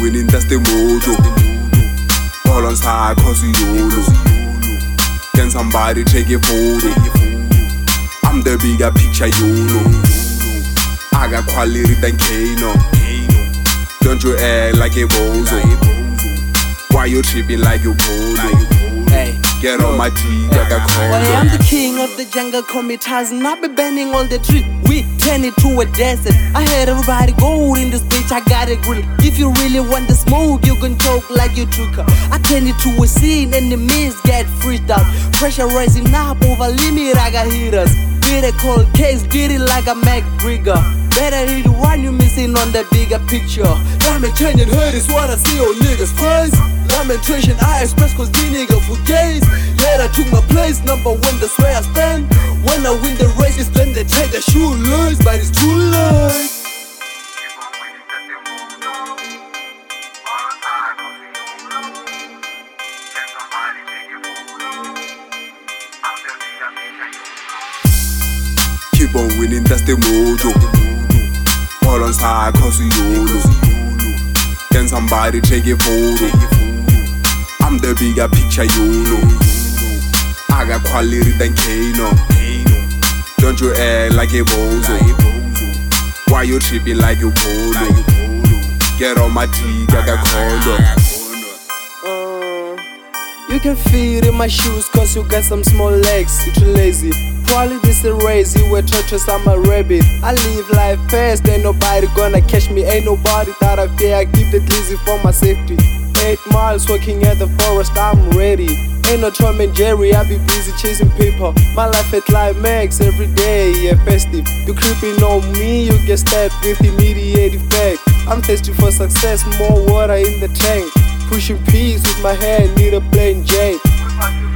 winning, that's the mojo. All on side, cause we YOLO. Can somebody take a photo? I'm the bigger picture, YOLO. I got quality than Kano. Don't you act like a bozo. Why you tripping like you polo? Hey, get on my teeth like a condo. I am the king of the jungle, call me Tarzan. I be banning all the trees, we turn it to a desert. I heard everybody go in this bitch, I got a grill. If you really want the smoke, you can choke like you took her. I turn it to a scene and the mist get freaked out. Pressure rising up over limit, I got hitters. Beat a cold case, beat it like a Mac Brigger. Better hit one you missing on the bigger picture. Lamentation hurt is what I see on niggas' face. Lamentation I express cause these niggas for gays. Yeah, I took my place, number one, that's where I stand. When I win the race, it's then they take the shoelace, but it's too late. Keep on winning, that's the mojo. All on side, cause we YOLO. Can somebody take a photo? I'm the bigger picture, YOLO. I got quality than Kano. Don't you act like a bozo. Why you tripping like you polo? Get on my teeth like a condo. You can feel in my shoes cause you got some small legs. You too lazy. Probably this a race, you were torturous, I'm a rabbit. I live life fast, ain't nobody gonna catch me. Ain't nobody that I fear, I keep it easy for my safety. 8 miles walking at the forest, I'm ready. Ain't no Tom and Jerry, I be busy chasing people. My life at climax, every day, yeah, festive. You creeping on me, you get stabbed with immediate effect. I'm thirsty for success, more water in the tank. Pushing peace with my hand, need a plain Jane.